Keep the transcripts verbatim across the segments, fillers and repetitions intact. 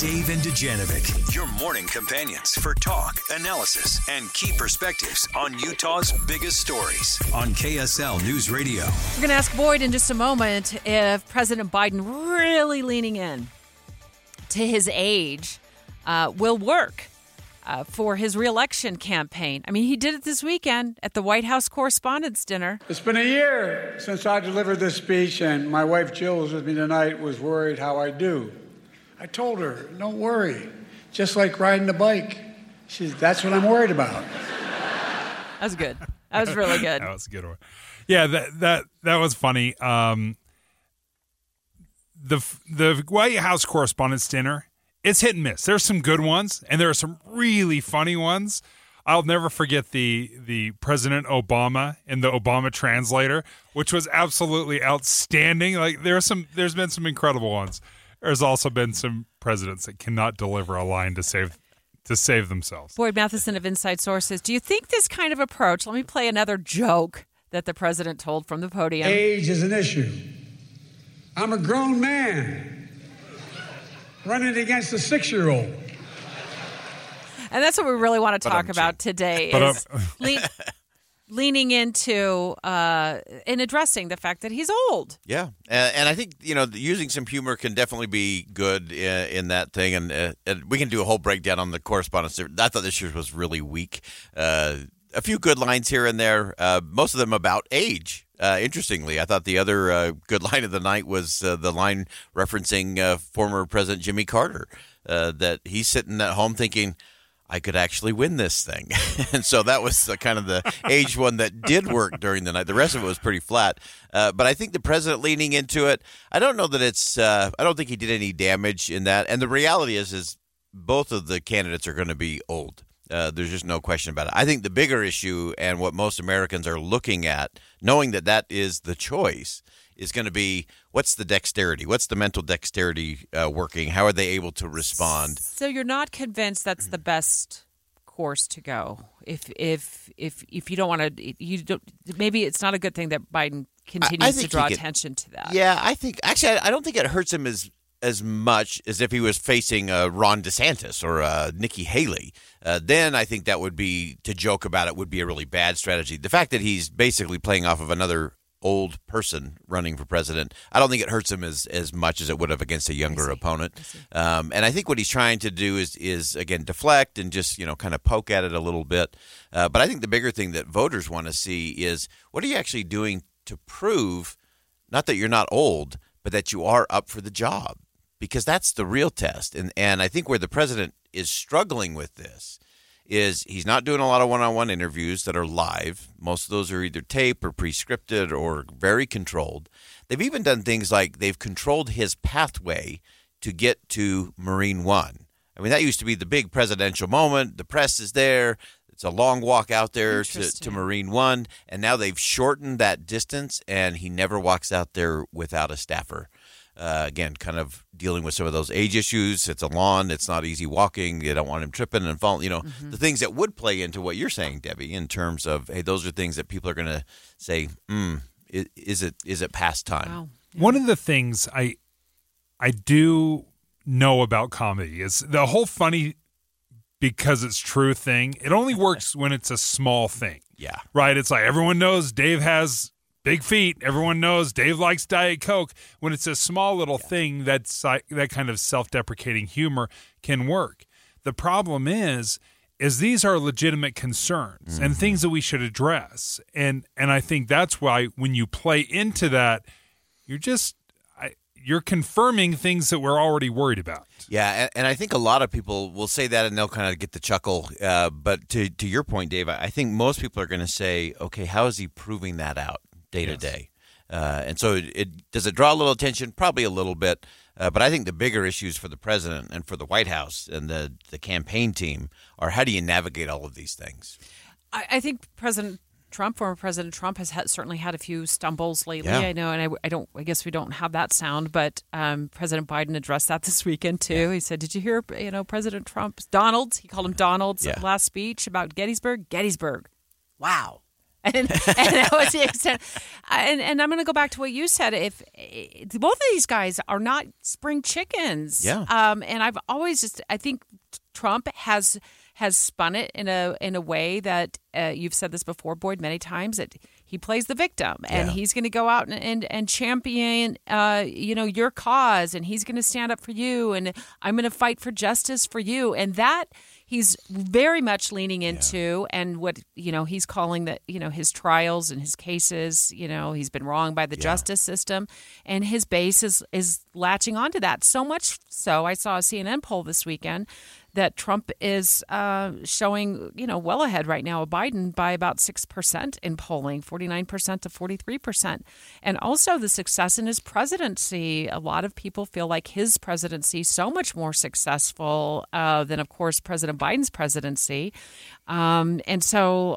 Dave and Dujanovic, your morning companions for talk, analysis, and key perspectives on Utah's biggest stories on K S L News Radio. We're going to ask Boyd in just a moment if President Biden really leaning in to his age uh, will work uh, for his reelection campaign. I mean, he did it this weekend at the White House Correspondents' Dinner. It's been a year since I delivered this speech, and my wife Jill was with me tonight, was worried how I do. I told her, don't worry, just like riding a bike. She said, that's what I'm worried about. That was good. That was really good. That was a good one. Yeah, that that that was funny. Um, the the White House Correspondents' Dinner, it's hit and miss. There's some good ones, and there are some really funny ones. I'll never forget the the President Obama and the Obama translator, which was absolutely outstanding. Like there's some, there's been some incredible ones. There's also been some presidents that cannot deliver a line to save to save themselves. Boyd Matheson of Inside Sources, do you think this kind of approach, let me play another joke that the president told from the podium. Age is an issue. I'm a grown man running against a six-year-old. And that's what we really want to But talk I'm about cheap. today But is le- leaning into uh, and addressing the fact that he's old. Yeah, and, and I think, you know, using some humor can definitely be good in, in that thing, and, uh, and we can do a whole breakdown on the correspondence. I thought this year was really weak. Uh, a few good lines here and there, uh, most of them about age. Uh, interestingly, I thought the other uh, good line of the night was uh, the line referencing uh, former President Jimmy Carter, uh, that he's sitting at home thinking, I could actually win this thing. And so that was the, kind of the age one that did work during the night. The rest of it was pretty flat. Uh, but I think the president leaning into it, I don't know that it's uh, – I don't think he did any damage in that. And the reality is is both of the candidates are going to be old. Uh, there's just no question about it. I think the bigger issue and what most Americans are looking at, knowing that that is the choice, is going to be what's the dexterity? What's the mental dexterity uh, working? How are they able to respond? So you're not convinced that's the best course to go. If if if if you don't want to, you don't. Maybe it's not a good thing that Biden continues I, I to think draw he could- attention to that. Yeah, I think actually I, I don't think it hurts him as as much as if he was facing uh, Ron DeSantis or uh, Nikki Haley. Uh, then I think that would be, to joke about it, would be a really bad strategy. The fact that he's basically playing off of another old person running for president, I don't think it hurts him as, as much as it would have against a younger opponent. Um, and I think what he's trying to do is, is again, deflect and just, you know, kind of poke at it a little bit. Uh, but I think the bigger thing that voters want to see is, what are you actually doing to prove, not that you're not old, but that you are up for the job? Because that's the real test. And and I think where the president is struggling with this is he's not doing a lot of one-on-one interviews that are live. Most of those are either tape or pre-scripted or very controlled. They've even done things like they've controlled his pathway to get to Marine One. I mean, that used to be the big presidential moment. The press is there. It's a long walk out there to, to Marine One. And now they've shortened that distance, and he never walks out there without a staffer. Uh, again, kind of dealing with some of those age issues. It's a lawn. It's not easy walking. You don't want him tripping and falling. You know, mm-hmm. the things that would play into what you're saying, Debbie, in terms of, hey, those are things that people are going to say, mm, is, is it is it past time? Wow. Yeah. One of the things I I do know about comedy is the whole funny because it's true thing. It only works when it's a small thing. Yeah. Right? It's like everyone knows Dave has big feet. Everyone knows Dave likes Diet Coke. When it's a small little yeah. thing, that's that kind of self-deprecating humor can work. The problem is, is these are legitimate concerns mm-hmm. and things that we should address. And and I think that's why when you play into that, you're just I, you're confirming things that we're already worried about. Yeah, and, and I think a lot of people will say that and they'll kind of get the chuckle. Uh, but to to your point, Dave, I think most people are going to say, okay, how is he proving that out day to day? Uh, and so it, it does it draw a little attention? Probably a little bit. Uh, but I think the bigger issues for the president and for the White House and the, the campaign team are how do you navigate all of these things? I, I think President Trump, former President Trump, has had, certainly had a few stumbles lately. Yeah. I know, and I, I don't. I guess we don't have that sound, but um, President Biden addressed that this weekend too. Yeah. He said, "Did you hear? You know, President Trump's Donald's? He called him Donald's yeah. last speech about Gettysburg. Gettysburg. Wow." And, and that was the extent. And, and I'm going to go back to what you said. If, if both of these guys are not spring chickens, yeah. Um, and I've always just, I think Trump has has spun it in a in a way that uh, you've said this before, Boyd, many times, that he plays the victim, and yeah. he's going to go out and and, and champion, uh, you know, your cause, and he's going to stand up for you, and I'm going to fight for justice for you, and that he's very much leaning into, yeah. and what, you know, he's calling that, you know, his trials and his cases, you know, he's been wronged by the yeah. justice system, and his base is is latching onto that. So much so, I saw a C N N poll this weekend that Trump is uh, showing, you know, well ahead right now of Biden by about six percent in polling, forty-nine percent to forty-three percent. And also the success in his presidency. A lot of people feel like his presidency so much more successful uh, than, of course, President Biden's presidency. Um, and so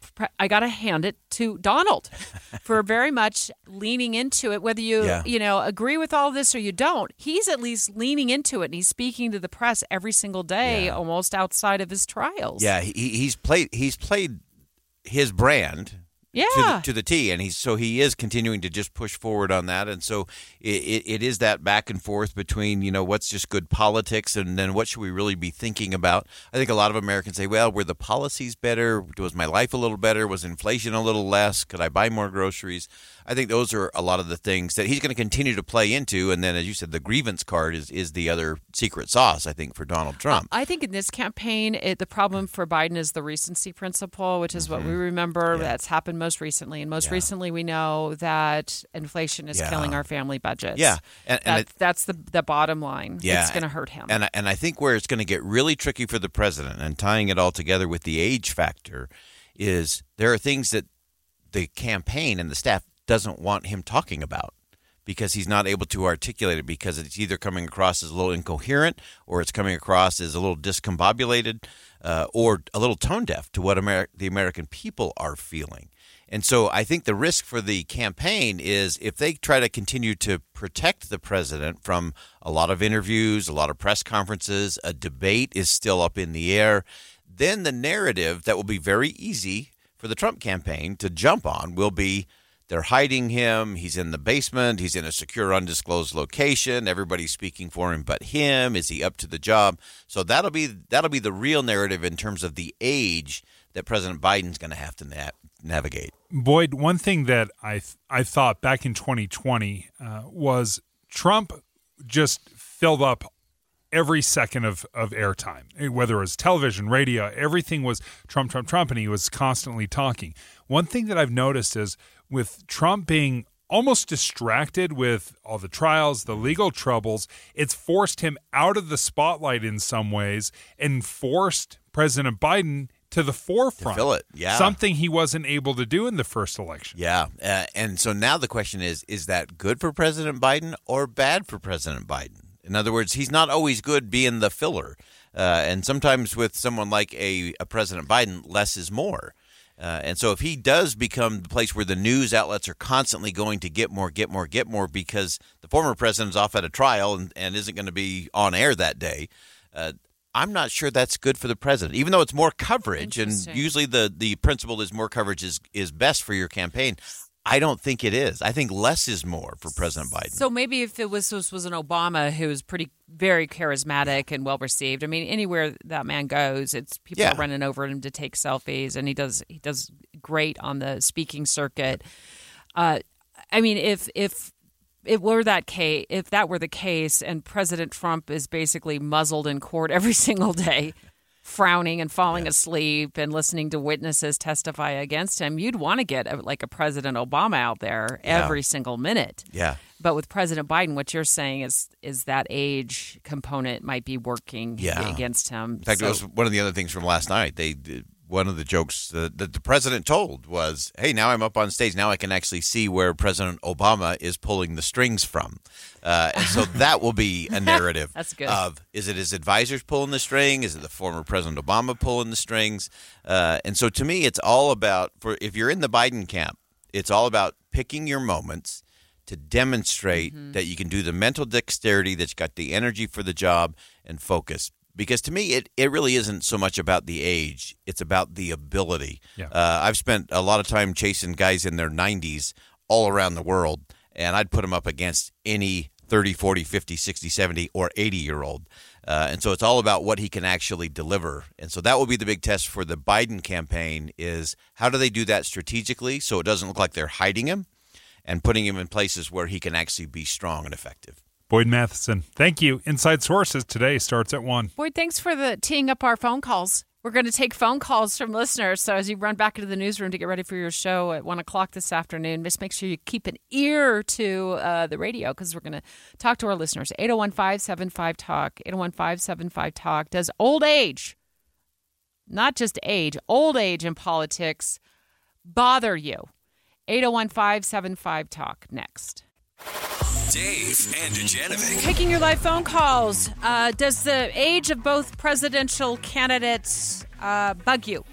I got to hand it to Donald for very much leaning into it, whether you, yeah. you know, agree with all this or you don't. He's at least leaning into it, and he's speaking to the press every single day, yeah. almost outside of his trials. Yeah, he, he's played he's played his brand yeah. to, the, to the T, and he's so he is continuing to just push forward on that, and so it, it is that back and forth between, you know, what's just good politics and then what should we really be thinking about. I think a lot of Americans say, well, were the policies better? Was my life a little better? Was inflation a little less? Could I buy more groceries? I think those are a lot of the things that he's going to continue to play into. And then, as you said, the grievance card is, is the other secret sauce, I think, for Donald Trump. I think in this campaign, it, the problem for Biden is the recency principle, which is mm-hmm. what we remember. Yeah. That's happened most recently. And most yeah. recently, we know that inflation is yeah. killing our family budgets. Yeah. And, and that, it, that's the, the bottom line. Yeah. It's going to hurt him. And, and I think where it's going to get really tricky for the president, and tying it all together with the age factor, is there are things that the campaign and the staff doesn't want him talking about because he's not able to articulate it, because it's either coming across as a little incoherent, or it's coming across as a little discombobulated, uh, or a little tone deaf to what Amer- the American people are feeling. And so I think the risk for the campaign is if they try to continue to protect the president from a lot of interviews, a lot of press conferences, a debate is still up in the air, then the narrative that will be very easy for the Trump campaign to jump on will be, they're hiding him, he's in the basement, he's in a secure, undisclosed location, everybody's speaking for him but him, is he up to the job? So that'll be that'll be the real narrative in terms of the age that President Biden's going to have to na- navigate. Boyd, one thing that I th- I thought back in twenty twenty uh, was Trump just filled up every second of, of airtime, whether it was television, radio, everything was Trump, Trump, Trump, and he was constantly talking. One thing that I've noticed is with Trump being almost distracted with all the trials, the legal troubles, it's forced him out of the spotlight in some ways and forced President Biden to the forefront. To fill it, yeah. Something he wasn't able to do in the first election. Yeah, uh, and so now the question is, is that good for President Biden or bad for President Biden? In other words, he's not always good being the filler. Uh, and sometimes with someone like a, a President Biden, less is more. Uh, and so if he does become the place where the news outlets are constantly going to get more, get more, get more because the former president's off at a trial and, and isn't going to be on air that day, uh, I'm not sure that's good for the president, even though it's more coverage. And usually the, the principle is more coverage is, is best for your campaign. I don't think it is. I think less is more for President Biden. So maybe if it was was, was an Obama who was pretty very charismatic and well received. I mean, anywhere that man goes, it's people yeah. are running over him to take selfies, and he does he does great on the speaking circuit. Uh, I mean, if if it were that case, if that were the case, and President Trump is basically muzzled in court every single day, frowning and falling yeah. asleep and listening to witnesses testify against him, you'd want to get a, like a President Obama out there every yeah. single minute. Yeah. But with President Biden, what you're saying is is that age component might be working yeah. against him. In fact, so, it was one of the other things from last night. They one of the jokes that, that the president told was, hey, now I'm up on stage. Now I can actually see where President Obama is pulling the strings from. Uh, and so that will be a narrative That's good. of, is it his advisors pulling the string? Is it the former President Obama pulling the strings? Uh, and so to me, it's all about, for if you're in the Biden camp, it's all about picking your moments to demonstrate mm-hmm. that you can do the mental dexterity, that you got the energy for the job and focus. Because to me, it, it really isn't so much about the age. It's about the ability. Yeah. Uh, I've spent a lot of time chasing guys in their nineties all around the world, and I'd put them up against any thirty, forty, fifty, sixty, seventy, or eighty-year-old. Uh, and so it's all about what he can actually deliver. And so that will be the big test for the Biden campaign is how do they do that strategically so it doesn't look like they're hiding him and putting him in places where he can actually be strong and effective. Boyd Matheson, thank you. Inside Sources today starts at one. Boyd, thanks for the teeing up our phone calls. We're going to take phone calls from listeners. So as you run back into the newsroom to get ready for your show at one o'clock this afternoon, just make sure you keep an ear to uh, the radio because we're going to talk to our listeners. eight oh one, five seven five, talk, eight oh one, five seven five, talk. Does old age, not just age, old age in politics bother you? eight oh one, five seven five, talk. Next. Dave and Dujanovic. Taking your live phone calls. Uh, does the age of both presidential candidates uh, bug you?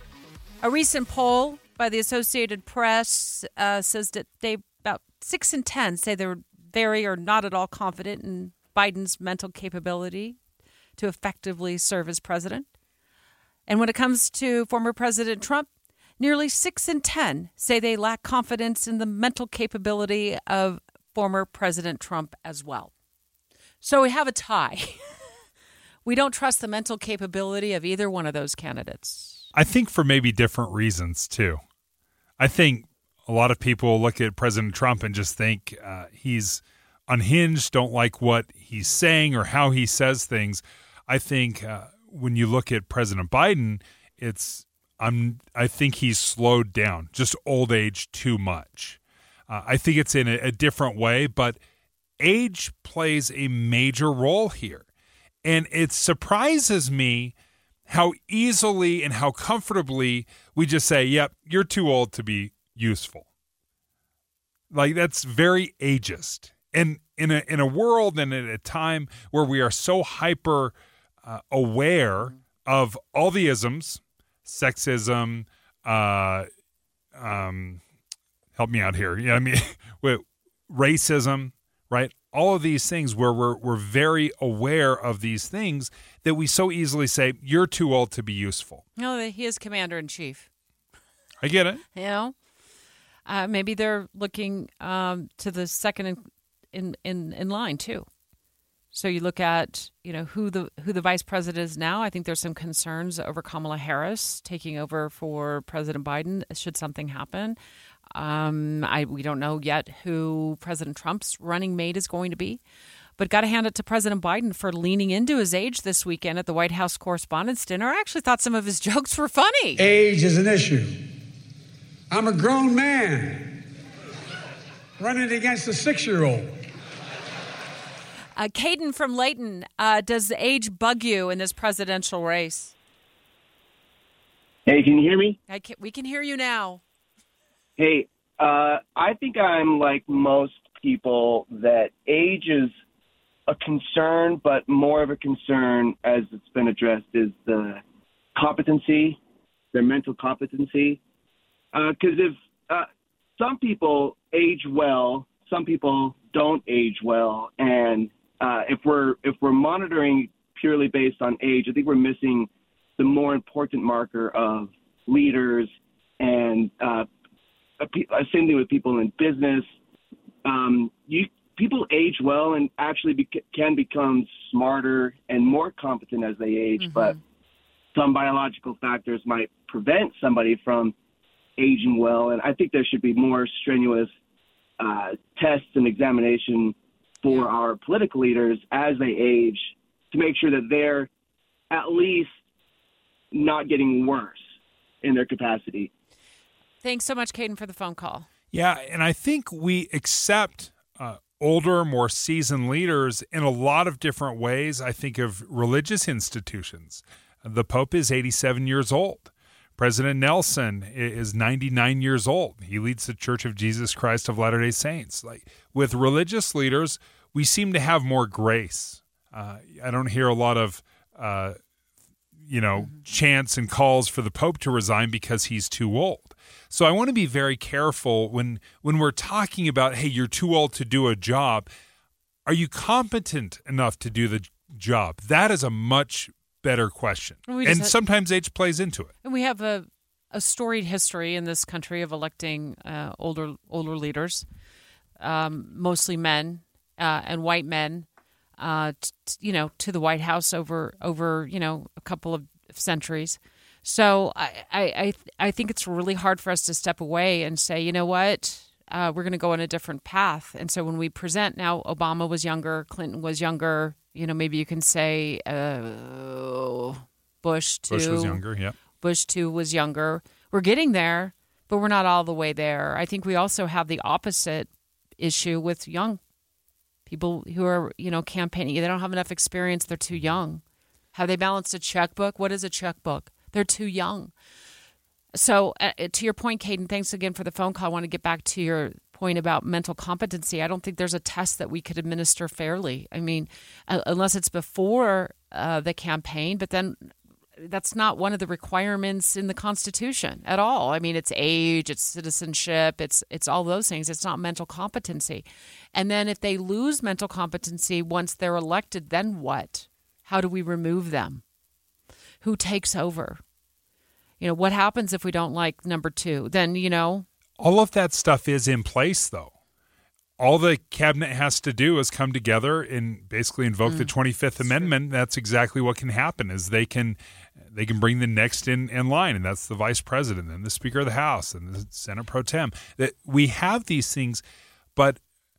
A recent poll by the Associated Press uh, says that they about six in ten say they're very or not at all confident in Biden's mental capability to effectively serve as president. And when it comes to former President Trump, nearly six in ten say they lack confidence in the mental capability of former President Trump as well. So we have a tie. We don't trust the mental capability of either one of those candidates. I think for maybe different reasons, too. I think a lot of people look at President Trump and just think uh, he's unhinged, don't like what he's saying or how he says things. I think uh, when you look at President Biden, it's I'm I think he's slowed down, just old age too much. Uh, I think it's in a, a different way, but age plays a major role here. And it surprises me how easily and how comfortably we just say, yep, you're too old to be useful. Like, that's very ageist. And in a in a world and at a time where we are so hyper uh, aware of all the isms, sexism, uh, um, help me out here. You know what I mean? With racism, right? All of these things where we're we're very aware of these things that we so easily say, you're too old to be useful. No, he is commander in chief. I get it. You know, uh, maybe they're looking um, to the second in, in in in line too. So you look at, you know, who the who the vice president is now. I think there's some concerns over Kamala Harris taking over for President Biden should something happen. Um, I we don't know yet who President Trump's running mate is going to be, but got to hand it to President Biden for leaning into his age this weekend at the White House Correspondents' Dinner. I actually thought some of his jokes were funny. Age is an issue. I'm a grown man running against a six-year-old. Uh, Caden from Layton, uh, does the age bug you in this presidential race? Hey, can you hear me? I can, we can hear you now. Hey, uh, I think I'm like most people that age is a concern, but more of a concern, as it's been addressed, is the competency, their mental competency. Because uh, if uh, some people age well, some people don't age well, and uh, if we're if we're monitoring purely based on age, I think we're missing the more important marker of leaders and uh, same thing with people in business. Um, you people age well and actually be, can become smarter and more competent as they age, mm-hmm. but some biological factors might prevent somebody from aging well. And I think there should be more strenuous uh, tests and examination for our political leaders as they age to make sure that they're at least not getting worse in their capacity. Thanks so much, Caden, for the phone call. Yeah, and I think we accept uh, older, more seasoned leaders in a lot of different ways. I think of religious institutions. The Pope is eighty-seven years old. President Nelson is ninety-nine years old. He leads the Church of Jesus Christ of Latter-day Saints. Like, with religious leaders, we seem to have more grace. Uh, I don't hear a lot of, uh, you know, mm-hmm. chants and calls for the Pope to resign because he's too old. So I want to be very careful when when we're talking about, hey, you're too old to do a job. Are you competent enough to do the job? That is a much better question. We And had- sometimes age plays into it. And we have a, a storied history in this country of electing uh, older older leaders, um, mostly men uh, and white men, uh, t- t- you know, to the White House over over you know a couple of centuries. So I I I, I think it's really hard for us to step away and say, you know what, uh, we're going to go on a different path. And so when we present now, Obama was younger, Clinton was younger. You know, maybe you can say uh, Bush too. Bush was younger, yeah. Bush too was younger. We're getting there, but we're not all the way there. I think we also have the opposite issue with young people who are, you know, campaigning. They don't have enough experience. They're too young. Have they balanced a checkbook? What is a checkbook? They're too young. So uh, to your point, Caden, thanks again for the phone call. I want to get back to your point about mental competency. I don't think there's a test that we could administer fairly. I mean, uh, unless it's before uh, the campaign, but then that's not one of the requirements in the Constitution at all. I mean, it's age, it's citizenship, it's it's all those things. It's not mental competency. And then if they lose mental competency once they're elected, then what? How do we remove them? Who takes over? You know, what happens if we don't like number two? Then, you know. All of that stuff is in place, though. All the cabinet has to do is come together and basically invoke mm, the twenty-fifth Amendment. True. That's exactly what can happen is they can they can bring the next in, in line, and that's the vice president and the Speaker of the House and the Senate pro tem. That we have these things, but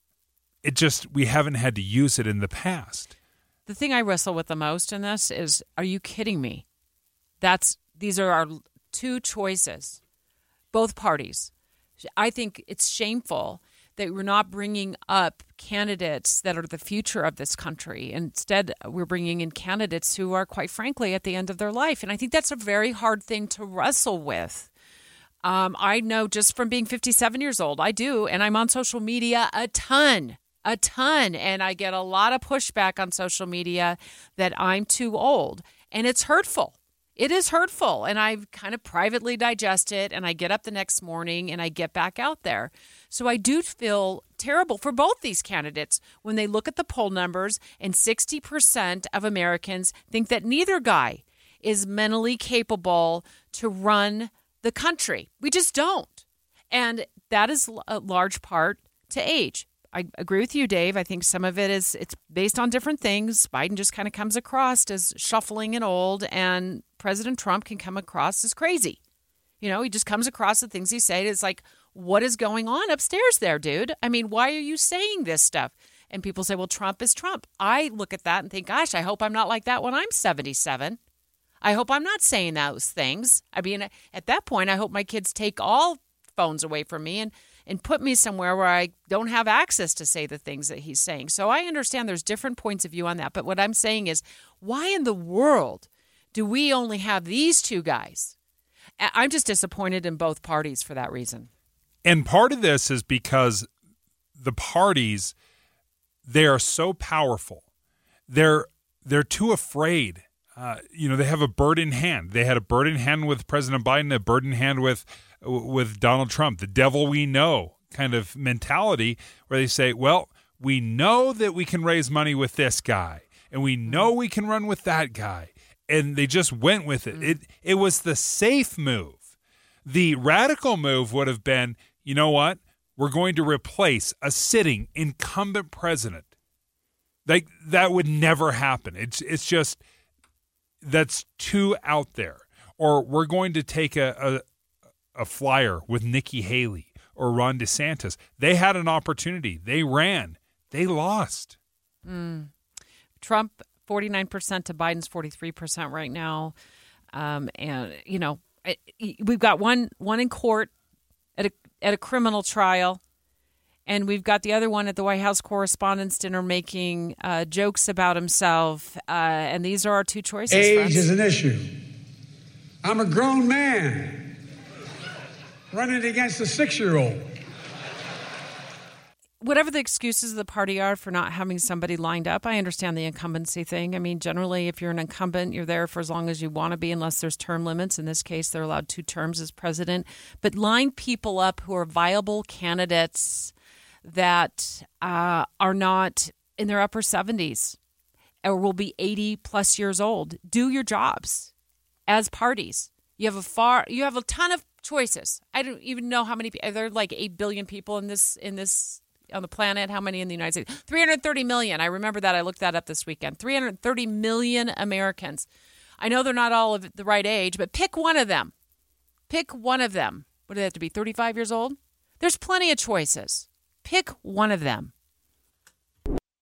it just we haven't had to use it in the past. The thing I wrestle with the most in this is, are you kidding me? That's these are our two choices, both parties. I think it's shameful that we're not bringing up candidates that are the future of this country. Instead, we're bringing in candidates who are, quite frankly, at the end of their life. And I think that's a very hard thing to wrestle with. Um, I know just from being fifty-seven years old, I do, and I'm on social media a ton, a ton. And I get a lot of pushback on social media that I'm too old. And it's hurtful. It is hurtful, and I kind of privately digest it, and I get up the next morning, and I get back out there. So I do feel terrible for both these candidates when they look at the poll numbers, and sixty percent of Americans think that neither guy is mentally capable to run the country. We just don't. And that is a large part to age. I agree with you, Dave. I think some of it is it's based on different things. Biden just kind of comes across as shuffling and old, and President Trump can come across as crazy. You know, he just comes across the things he says. It's like, what is going on upstairs there, dude? I mean, why are you saying this stuff? And people say, well, Trump is Trump. I look at that and think, gosh, I hope I'm not like that when I'm seventy-seven. I hope I'm not saying those things. I mean, at that point, I hope my kids take all phones away from me and and put me somewhere where I don't have access to say the things that he's saying. So I understand there's different points of view on that. But what I'm saying is, why in the world do we only have these two guys? I'm just disappointed in both parties for that reason. And part of this is because the parties, they are so powerful. They're they're too afraid. Uh, you know, they have a bird in hand. They had a bird in hand with President Biden, a bird in hand with with Donald Trump, the devil we know kind of mentality where they say, well, we know that we can raise money with this guy and we know we can run with that guy. And they just went with it. It it was the safe move. The radical move would have been, you know what? We're going to replace a sitting incumbent president. Like that would never happen. It's it's just that's too out there. Or we're going to take a, a a flyer with Nikki Haley or Ron DeSantis. They had an opportunity. They ran. They lost. Mm. Trump, forty-nine percent to Biden's forty-three percent right now. Um, and, you know, we've got one one in court at a, at a criminal trial. And we've got the other one at the White House Correspondents' Dinner making uh, jokes about himself. Uh, and these are our two choices. Age friends. is an issue. I'm a grown man running against a six-year-old. Whatever the excuses of the party are for not having somebody lined up, I understand the incumbency thing. I mean, generally, if you're an incumbent, you're there for as long as you want to be, unless there's term limits. In this case, they're allowed two terms as president. But line people up who are viable candidates that uh, are not in their upper seventies. or will be eighty plus years old. Do your jobs as parties. You have a far, you have a ton of choices. I don't even know how many. There are like eight billion people in this in this on the planet. How many in the United States? three hundred thirty million. I remember that. I looked that up this weekend. three hundred thirty million Americans. I know they're not all of the right age, but pick one of them. Pick one of them. What do they have to be? thirty-five years old? There's plenty of choices. Pick one of them.